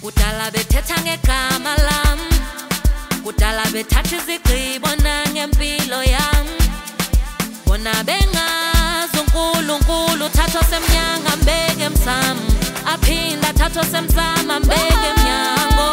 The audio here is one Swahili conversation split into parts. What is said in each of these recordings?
kudala bethetha ngegama lam, kudala bethatha izigqibo nangempilo yam. Bona bengazi uNkulunkulu uthatha osemnyanga ambeke emsamo, aphinda athatha osemsamo ambeke emnyango.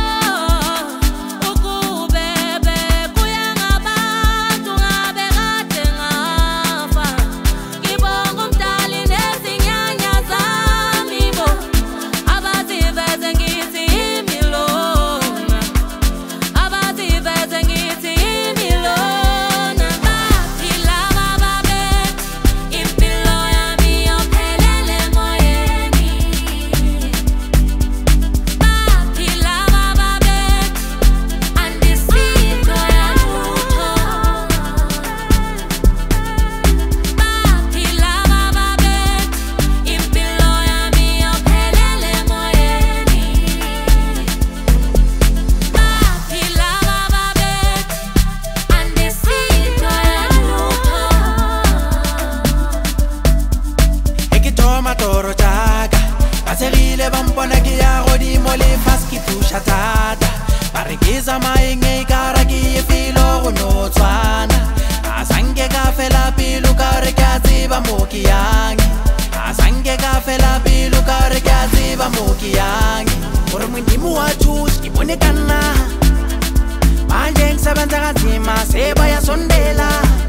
Toro jaga baserile bampona ke ya godimo le faski pusha tata barekiza maenge ikara ke filo go no tswana asange ka fela pelo ka re ka tseba mo ke yang asange ka fela pelo ka re ka tseba mo ke yang gore modimo wa thusa ke bone kana manje ngisebenza kanzima sebaya sondela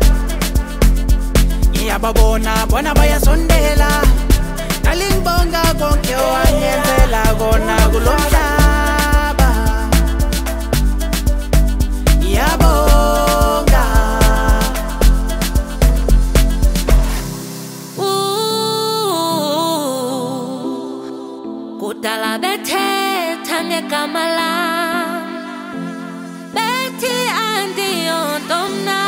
iyababona bona bayasondela Nalingibonga konke owanyenzela kona kulomhlaba. Ngiyabonga. Kudala bethetha ngegama lam, bethi andiyonto mna.